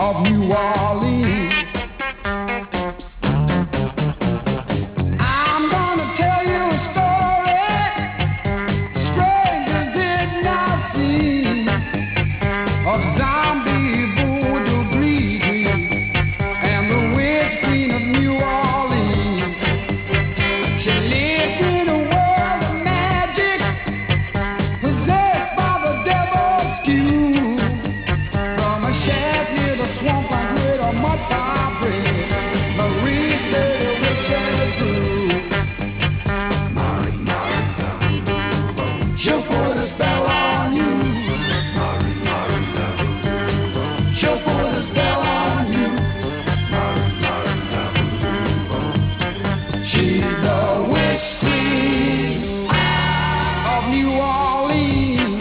of New Orleans. I'm gonna tell you a story strangers did not see, of zombie voodoo breezes and the witch queen of New Orleans. She lived in a world of magic, possessed by the devil's skew. From a shack near the swampland with a mud pie bread, Marie said the witches brew. Marie, Marie, the voodoo. She'll put a spell on you. Marie, Marie, the voodoo. She'll put a spell on you. Marie, Marie, the voodoo. She's the witch queen of New Orleans,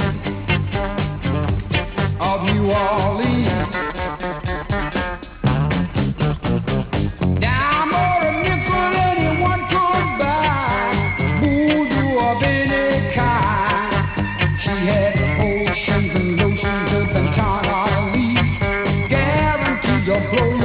of New Orleans. Down for a nickel anyone could buy, voodoo of any kind. She had potions and lotions of Bentana leaves, guaranteed to blow